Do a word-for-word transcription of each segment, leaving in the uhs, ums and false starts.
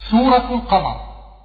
سورة القمر.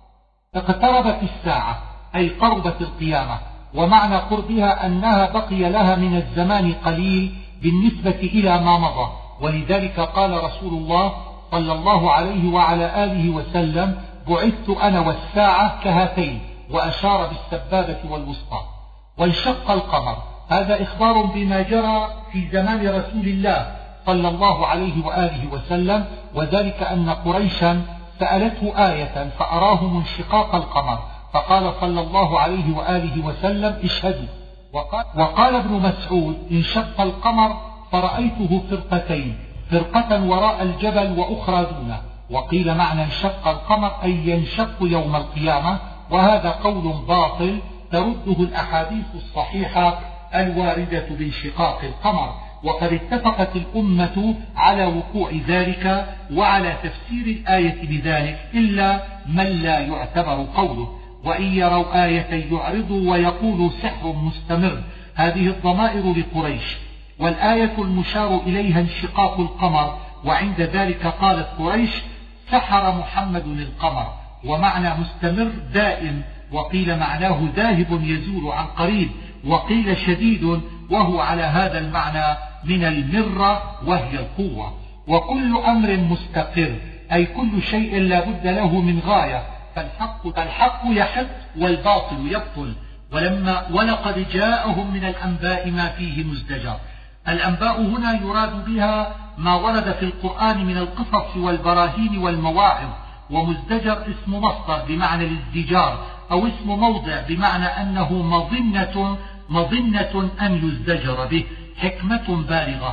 اقتربت الساعة أي قربت القيامة، ومعنى قربها أنها بقي لها من الزمان قليل بالنسبة إلى ما مضى، ولذلك قال رسول الله صلى الله عليه وعلى آله وسلم: بعثت أنا والساعة كهاتين، وأشار بالسبابة والوسطى. وانشق القمر، هذا إخبار بما جرى في زمان رسول الله صلى الله عليه وآله وسلم، وذلك أن قريشا سألته آية فأراهم انشقاق القمر، فقال صلى الله عليه وآله وسلم: اشهدوا. وقال, وقال ابن مسعود: انشق القمر فرأيته فرقتين، فرقة وراء الجبل وأخرى دونه. وقيل معنى انشق القمر أي ينشق يوم القيامة، وهذا قول باطل ترده الأحاديث الصحيحة الواردة بانشقاق القمر، وقد اتفقت الأمة على وقوع ذلك وعلى تفسير الآية بذلك، إلا من لا يعتبر قوله: وإن يروا آية يعرضوا ويقولوا سحر مستمر. هذه الضمائر لقريش، والآية المشار إليها انشقاق القمر، وعند ذلك قالت قريش: سحر محمد القمر، ومعنى مستمر دائم، وقيل معناه ذاهب يزول عن قريب، وقيل شديد، وهو على هذا المعنى من المرة وهي القوة. وكل أمر مستقر أي كل شيء لا بد له من غاية، فالحق, فالحق يحق والباطل يبطل. ولما ولقد جاءهم من الأنباء ما فيه مزدجر. الأنباء هنا يراد بها ما ورد في القرآن من القصص والبراهين والمواعظ، ومزدجر اسم مصدر بمعنى الازدجار، أو اسم موضع بمعنى أنه مظنة, مظنة أن يزدجر به، حكمة بالغة،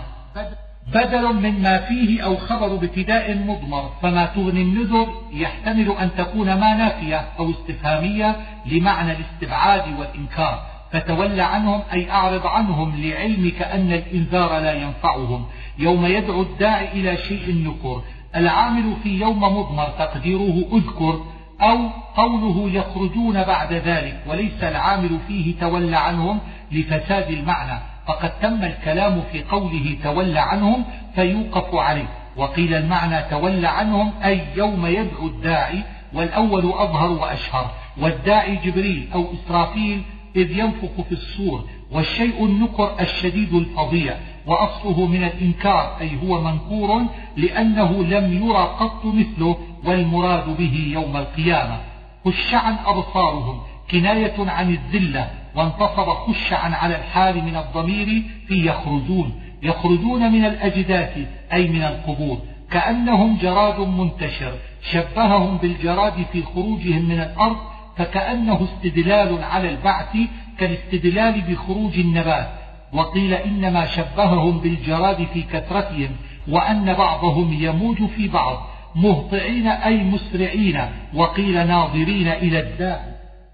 بدل من ما فيه أو خبر ابتداء مضمر. فما تغني النذر يحتمل أن تكون ما نافية أو استفهامية لمعنى الاستبعاد والإنكار، فتولى عنهم أي أعرض عنهم لعلمك أن الإنذار لا ينفعهم يوم يدعو الداعي إلى شيء نكر. العامل في يوم مضمر تقديره أذكر، أو قوله يخرجون بعد ذلك، وليس العامل فيه تولى عنهم لفساد المعنى، فقد تم الكلام في قوله تولى عنهم فيوقف عليه. وقيل المعنى تولى عنهم أي يوم يدعو الداعي، والأول أظهر وأشهر، والداعي جبريل أو إسرافيل إذ ينفخ في الصور. والشيء النكر الشديد الفظيع، وأصله من الإنكار أي هو منكور لأنه لم يرى قط مثله، والمراد به يوم القيامة. خشعا أبصارهم كناية عن الذلة، وانتصب خشعا على الحال من الضمير في يخرجون. يخرجون من الأجداث أي من القبور، كأنهم جراد منتشر، شبههم بالجراد في خروجهم من الأرض، فكأنه استدلال على البعث كالاستدلال بخروج النبات. وقيل إنما شبههم بالجراد في كثرتهم، وأن بعضهم يموج في بعض، مهطعين أي مسرعين، وقيل ناظرين إلى الداعي.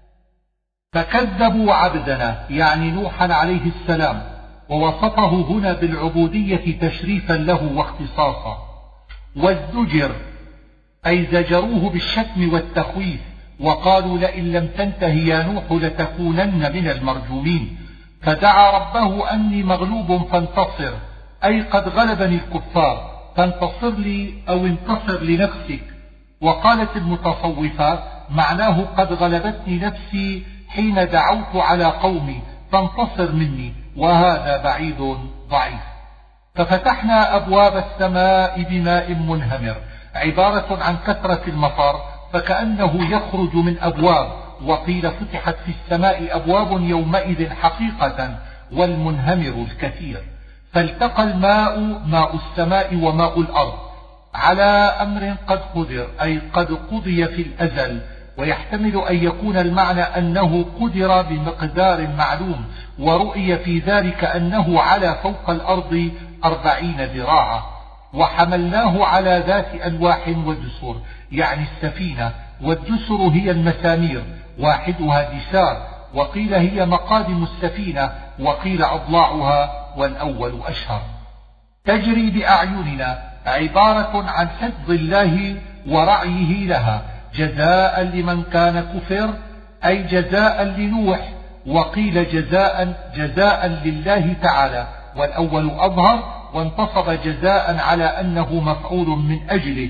فكذبوا عبدنا يعني نوحا عليه السلام، ووصفه هنا بالعبودية تشريفا له واختصاصا. والزجر أي زجروه بالشتم والتخويف، وقالوا لئن لم تنته يا نوح لتكونن من المرجومين. فدعا ربه أني مغلوب فانتصر، أي قد غلبني الكفار فانتصر لي أو انتصر لنفسك. وقالت المتصوفة معناه قد غلبتني نفسي حين دعوت على قومي فانتصر مني، وهذا بعيد ضعيف. ففتحنا أبواب السماء بماء منهمر، عبارة عن كثرة المطر، فكأنه يخرج من أبواب. وقيل فتحت في السماء أبواب يومئذ حقيقة، والمنهمر الكثير. فالتقى الماء ماء السماء وماء الأرض على أمر قد قدر أي قد قضي في الأزل، ويحتمل أن يكون المعنى أنه قدر بمقدار معلوم، ورؤي في ذلك أنه على فوق الأرض أربعين ذراعا. وحملناه على ذات ألواح ودسر يعني السفينة، والدسر هي المسامير، واحدها دسار، وقيل هي مقادم السفينة، وقيل أضلاعها، والأول أشهر. تجري بأعيننا عبارة عن حفظ الله ورعيه لها، جزاء لمن كان كفر أي جزاء لنوح، وقيل جزاء جزاء لله تعالى، والأول أظهر، وانتصب جزاء على أنه مفعول من أجله،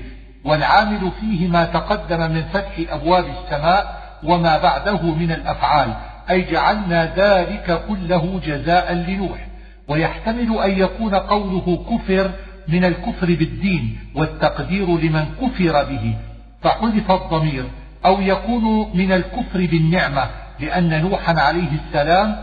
والعامل فيه ما تقدم من فتح أبواب السماء وما بعده من الأفعال، أي جعلنا ذلك كله جزاء لنوح. ويحتمل أن يكون قوله كفر من الكفر بالدين والتقدير لمن كفر به فحذف الضمير، أو يكون من الكفر بالنعمة لأن نوحا عليه السلام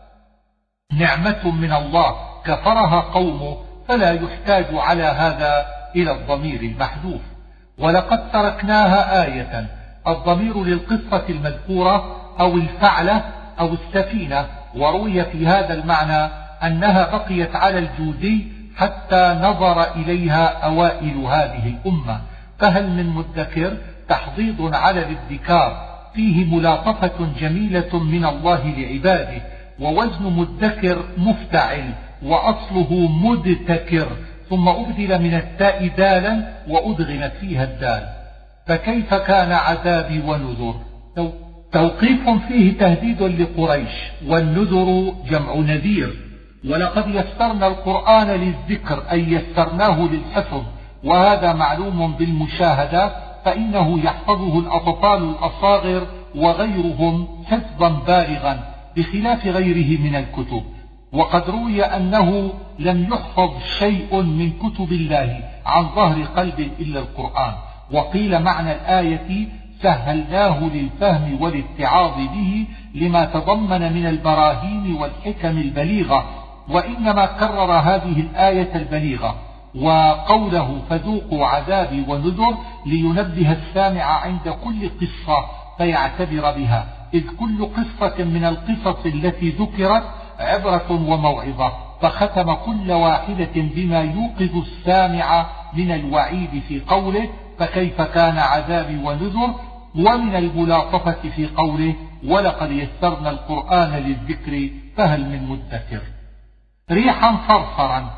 نعمة من الله كفرها قومه، فلا يحتاج على هذا إلى الضمير المحذوف. ولقد تركناها آية، الضمير للقصة المذكورة أو الفعلة أو السفينة، وروي في هذا المعنى أنها بقيت على الجودي حتى نظر إليها أوائل هذه الأمة. فهل من مدكر تحضيض على الادكار فيه ملاطفة جميلة من الله لعباده، ووزن مدكر مفتعل وأصله مدتكر، ثم أبدل من التاء دالا وأدغمت فيها الدال. فكيف كان عذابي ونذر؟ توقيف فيه تهديد لقريش، والنذر جمع نذير. ولقد يسرنا القرآن للذكر أي يسرناه للحفظ، وهذا معلوم بالمشاهدة، فإنه يحفظه الأطفال الأصاغر وغيرهم حفظا بالغا بخلاف غيره من الكتب. وقد روي أنه لم يحفظ شيء من كتب الله عن ظهر قلب إلا القرآن. وقيل معنى الآية سهلناه للفهم والاتعاظ به لما تضمن من البراهين والحكم البليغة، وإنما كرر هذه الآية البليغة وقوله فذوقوا عذابي ونذر لينبه السامع عند كل قصة فيعتبر بها، إذ كل قصة من القصص التي ذكرت عبرة وموعظة، فختم كل واحدة بما يوقظ السامع من الوعيد في قوله فكيف كان عذابي ونذر، ومن الملاطفة في قوله ولقد يسرنا القرآن للذكر فهل من مدكر. ريحا صرصرا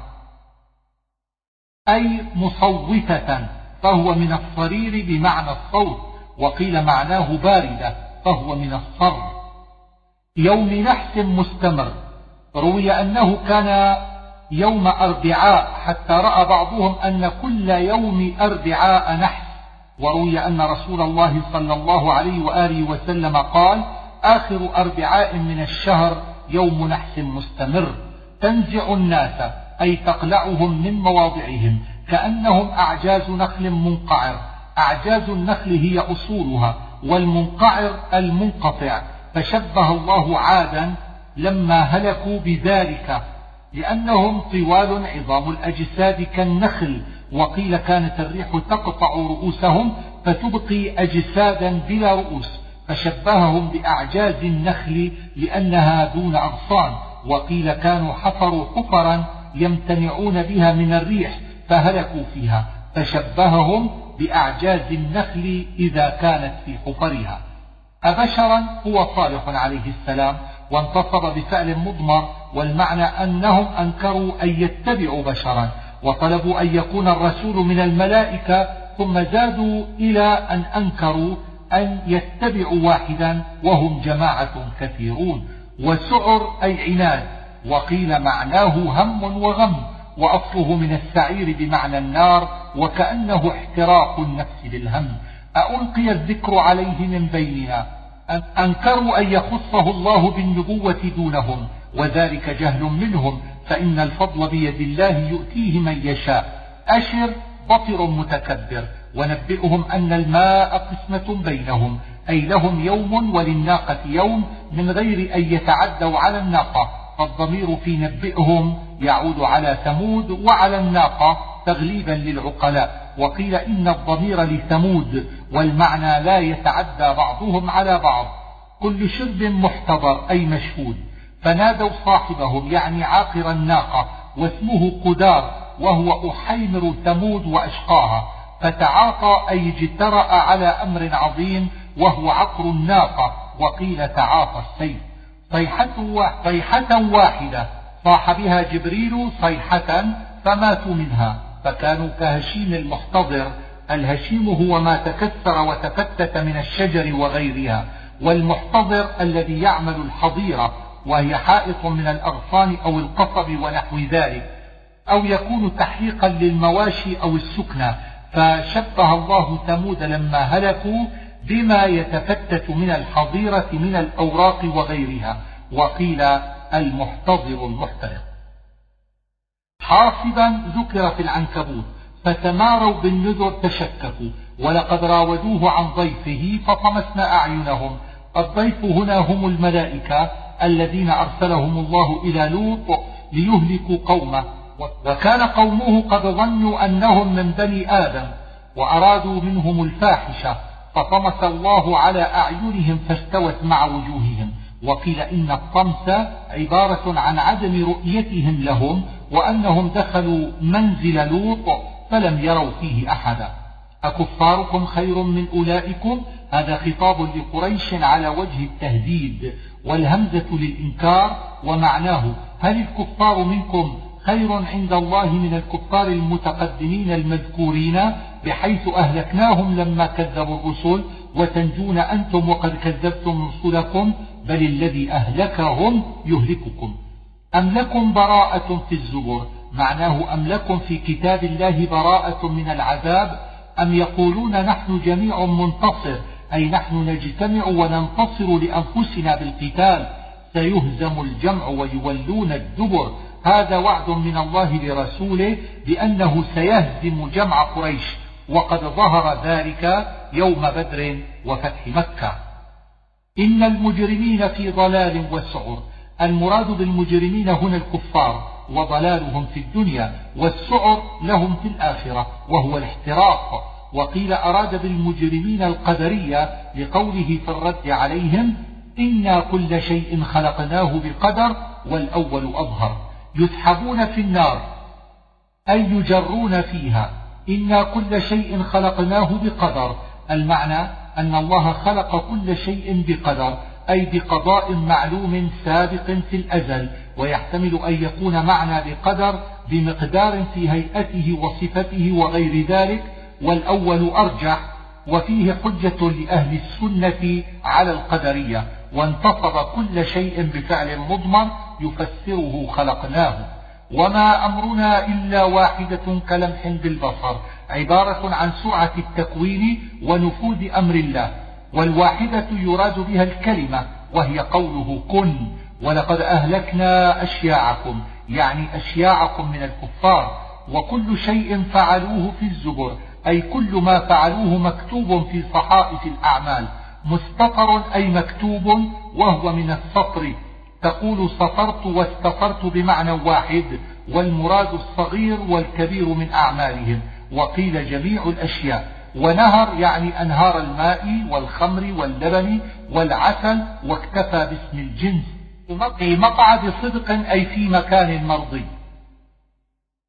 أي مصوتة، فهو من الصرير بمعنى الصوت، وقيل معناه باردة فهو من الصر. يوم نحس مستمر، روي أنه كان يوم أربعاء حتى رأى بعضهم أن كل يوم أربعاء نحس، وروي أن رسول الله صلى الله عليه وآله وسلم قال آخر أربعاء من الشهر يوم نحس مستمر، تنزع الناس أي تقلعهم من مواضعهم كأنهم أعجاز نخل منقعر. أعجاز النخل هي أصولها، والمنقعر المنقطع، فشبه الله عادا لما هلكوا بذلك لأنهم طوال عظام الأجساد كالنخل. وقيل كانت الريح تقطع رؤوسهم فتبقي أجسادا بلا رؤوس، فشبههم بأعجاز النخل لأنها دون أغصان. وقيل كانوا حفروا حفرا يمتنعون بها من الريح فهلكوا فيها، فشبههم بأعجاز النخل إذا كانت في حفرها. أبشرا هو صالح عليه السلام، وانتصب بفعل مضمر، والمعنى أنهم أنكروا أن يتبعوا بشرا وطلبوا أن يكون الرسول من الملائكة، ثم زادوا إلى أن أنكروا أن يتبعوا واحدا وهم جماعة كثيرون. وسعر أي عناد، وقيل معناه هم وغم، وأصله من السعير بمعنى النار، وكأنه احتراق النفس بالهم. ألقي الذكر عليه من بيننا، أنكروا أن يخصه الله بالنبوة دونهم، وذلك جهل منهم، فإن الفضل بيد الله يؤتيه من يشاء. أشر بطر متكبر، ونبئهم أن الماء قسمة بينهم، أي لهم يوم وللناقة يوم من غير أن يتعدوا على الناقة، فالضمير في نبئهم يعود على ثمود وعلى الناقة تغليبا للعقلاء. وقيل إن الضمير لثمود، والمعنى لا يتعدى بعضهم على بعض. كل شرب محتضر أي مشهود، فنادوا صاحبهم يعني عاقر الناقة، واسمه قدار، وهو أحيمر ثمود وأشقاها، فتعاطى أي اجترأ على أمر عظيم وهو عقر الناقة. وقيل تعاطى السيف. صيحة واحدة صاح بها جبريل صيحة فماتوا منها، فكانوا كهشيم المحتضر. الهشيم هو ما تكسر وتفتت من الشجر وغيرها، والمحتضر الذي يعمل الحظيرة، وهي حائط من الأغصان أو القصب ونحو ذلك، أو يكون تحريقا للمواشي أو السكنى، فشبه الله ثمود لما هلكوا بما يتفتت من الحظيرة من الأوراق وغيرها، وقيل المحتضر المحترق. حاصبا ذكر في العنكبوت، فتماروا بالنذر تشككوا، ولقد راودوه عن ضيفه فطمسنا أعينهم. الضيف هنا هم الملائكة الذين أرسلهم الله إلى لوط ليهلكوا قومه، وكان قومه قد ظنوا أنهم من بني آدم وأرادوا منهم الفاحشة، فطمس الله على أعينهم فاستوت مع وجوههم. وقيل إن الطمس عبارة عن عدم رؤيتهم لهم، وأنهم دخلوا منزل لوط فلم يروا فيه أحدا. أكفاركم خير من أولئكم؟ هذا خطاب لقريش على وجه التهديد، والهمزة للإنكار، ومعناه هل الكفار منكم خير عند الله من الكفار المتقدمين المذكورين بحيث أهلكناهم لما كذبوا الرسل، وتنجون أنتم وقد كذبتم رسلكم؟ بل الذي أهلكهم يهلككم. أم لكم براءة في الزبر؟ معناه أم لكم في كتاب الله براءة من العذاب؟ أم يقولون نحن جميع منتصر، أي نحن نجتمع وننتصر لأنفسنا بالقتال؟ سيهزم الجمع ويولون الدبر. هذا وعد من الله لرسوله بأنه سيهزم جمع قريش، وقد ظهر ذلك يوم بدر وفتح مكة. إن المجرمين في ضلال وسعر. المراد بالمجرمين هنا الكفار، وضلالهم في الدنيا، والسعر لهم في الآخرة وهو الاحتراق. وقيل أراد بالمجرمين القدرية لقوله في الرد عليهم إنا كل شيء خلقناه بقدر، والأول أظهر. يسحبون في النار أي يجرون فيها. إنا كل شيء خلقناه بقدر، المعنى أن الله خلق كل شيء بقدر، أي بقضاء معلوم سابق في الأزل، ويحتمل أن يكون معنى بقدر بمقدار في هيئته وصفته وغير ذلك، والأول أرجح، وفيه حجة لأهل السنة على القدرية، وانتصب كل شيء بفعل مضمر يفسره خلقناه. وما أمرنا إلا واحدة كلمح بالبصر، عبارة عن سرعة التكوين ونفوذ أمر الله، والواحدة يراد بها الكلمة وهي قوله كن. ولقد أهلكنا أشياعكم، يعني أشياعكم من الكفار. وكل شيء فعلوه في الزبر، أي كل ما فعلوه مكتوب في صحائف الأعمال. مستطر أي مكتوب، وهو من السطر، تقول سطرت واستطرت بمعنى واحد، والمراد الصغير والكبير من أعمالهم. وقيل جميع الأشياء. ونهر يعني أنهار الماء والخمر واللبن والعسل، واكتفى باسم الجنس. في مقعد صدق أي في مكان مرضي.